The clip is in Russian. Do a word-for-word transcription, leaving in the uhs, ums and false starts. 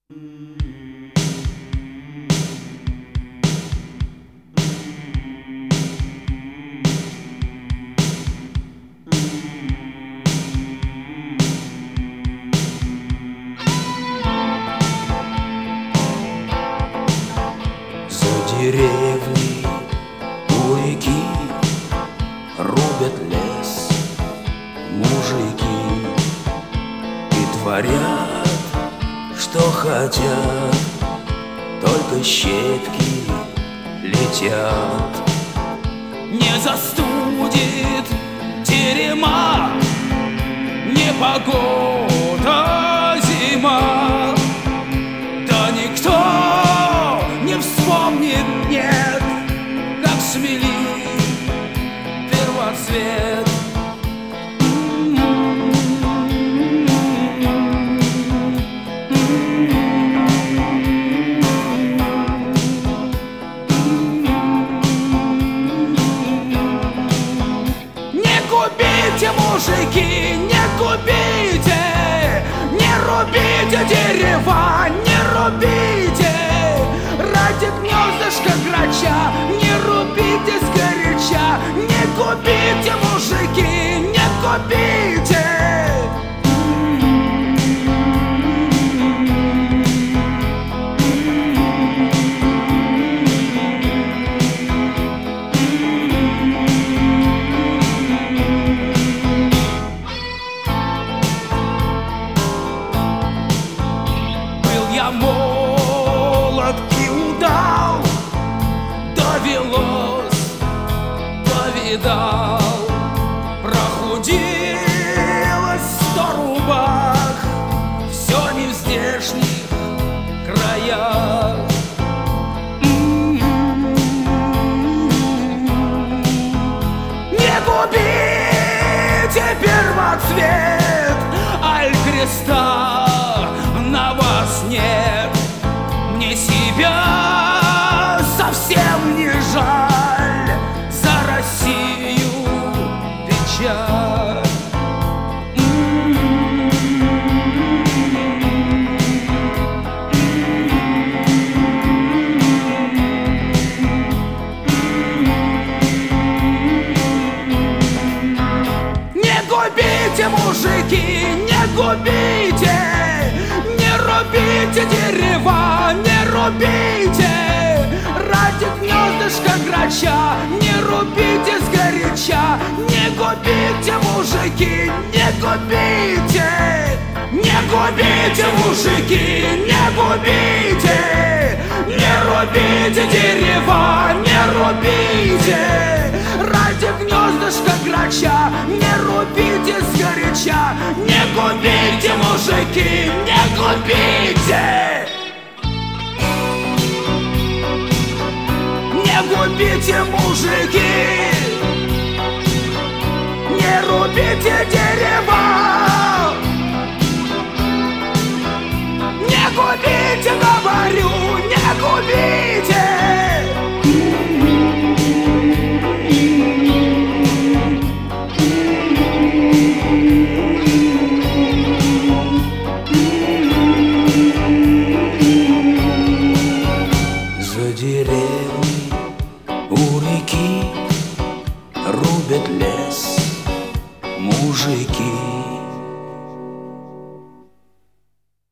За деревней у реки рубят лес мужики и творят, что хотят, только щепки летят. Не застудит терема непогода зима, да никто не вспомнит, нет, как смели первоцвет. Не губите, мужики, не губите, не рубите дерева, не рубите ради гнездышка грача, не рубите сгоряча. Не губите, мужики, не губите. Я молод и удал, довелось, повидал, прохудилось сто рубах, все не в здешних краях. Не губите первоцвет, аль креста на вас нет. Мне себя совсем не жаль, за Россию печаль. Не губите, мужики, не губите, не рубите дерева, не рубите ради гнездышка грача, не рубите сгоряча. Не губите, мужики, не губите, не губите, мужики, не губите, не рубите дерева, не рубите ради гнездышка грача, не рубите сгоряча. Не губите, мужики, не губите. Не губите, мужики, не рубите дерева.